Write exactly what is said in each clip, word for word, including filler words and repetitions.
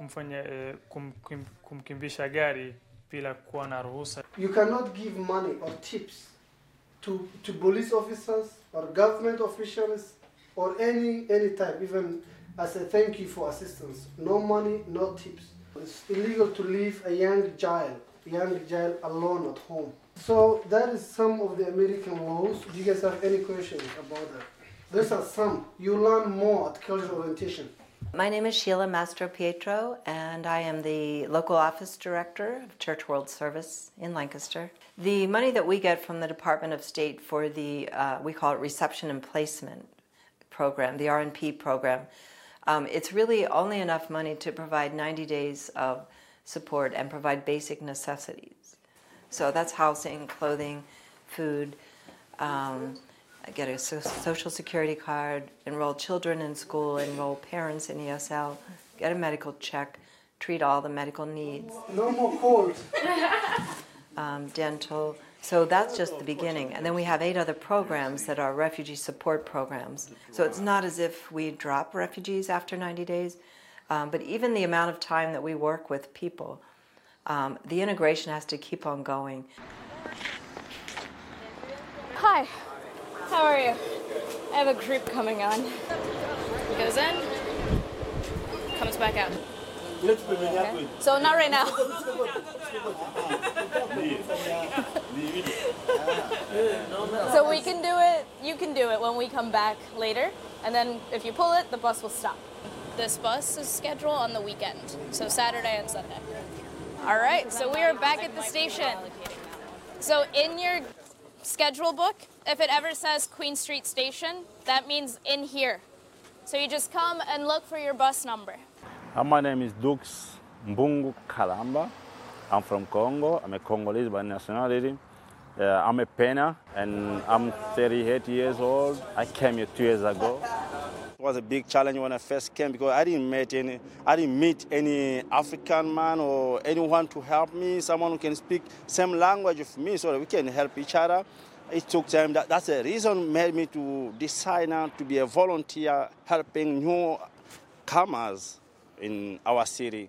kumfanya eh, kum, kum, kumkimbisha gari bila kuwa na ruhusa. You cannot give money or tips to to police officers or government officials or any any type, even as a thank you for assistance. No money, no tips. It's illegal to leave a young child, young child alone at home. So that is some of the American laws. Do you guys have any questions about that? These are some. You learn more at cultural orientation. My name is Sheila Mastro Pietro, and I am the local office director of Church World Service in Lancaster. The money that we get from the Department of State for the, uh, we call it Reception and Placement program, the R and P program, um, it's really only enough money to provide ninety days of support and provide basic necessities. So that's housing, clothing, food, um, get a social security card, enroll children in school, enroll parents in E S L, get a medical check, treat all the medical needs. No more colds. um, dental. So that's just the beginning. And then we have eight other programs that are refugee support programs. So it's not as if we drop refugees after ninety days, um, but even the amount of time that we work with people, um, the integration has to keep on going. Hi. How are you? I have a group coming on. Goes in, comes back out. Okay. So not right now. So we can do it, you can do it when we come back later, and then if you pull it, the bus will stop. This bus is scheduled on the weekend, so Saturday and Sunday. All right, so we are back at the station. So in your schedule book, if it ever says Queen Street Station, that means in here. So you just come and look for your bus number. Uh, my name is Dux Mbungu Kalamba. I'm from Congo. I'm a Congolese by nationality. Uh, I'm a penner, and I'm thirty-eight years old. I came here two years ago. It was a big challenge when I first came because I didn't meet any, I didn't meet any African man or anyone to help me, someone who can speak same language with me so that we can help each other. It took time. That, that's the reason made me to decide now to be a volunteer helping newcomers in our city.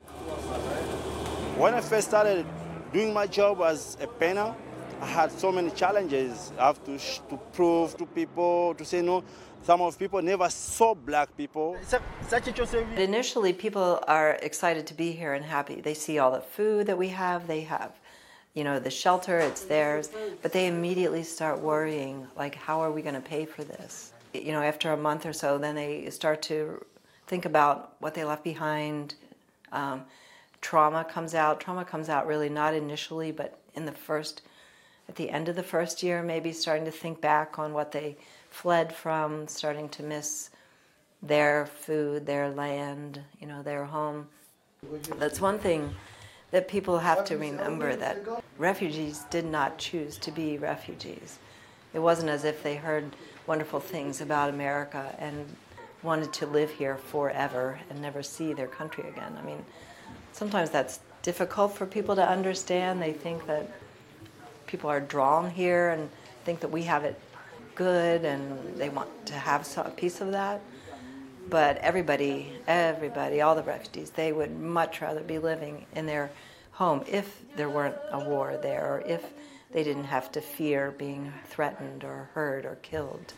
When I first started doing my job as a penner, I had so many challenges. I have to, to prove to people, to say no. Some of people never saw black people. Initially, people are excited to be here and happy. They see all the food that we have. They have, you know, the shelter, it's theirs. But they immediately start worrying, like, how are we going to pay for this? You know, after a month or so, then they start to think about what they left behind. Um, trauma comes out. Trauma comes out really not initially, but in the first, at the end of the first year, maybe starting to think back on what they fled from, starting to miss their food, their land, you know, their home. That's one thing that people have to remember, that refugees did not choose to be refugees. It wasn't as if they heard wonderful things about America and wanted to live here forever and never see their country again. I mean, sometimes that's difficult for people to understand. They think that people are drawn here and think that we have it good and they want to have a piece of that. But everybody, everybody, all the refugees, they would much rather be living in their home if there weren't a war there, or if they didn't have to fear being threatened or hurt or killed.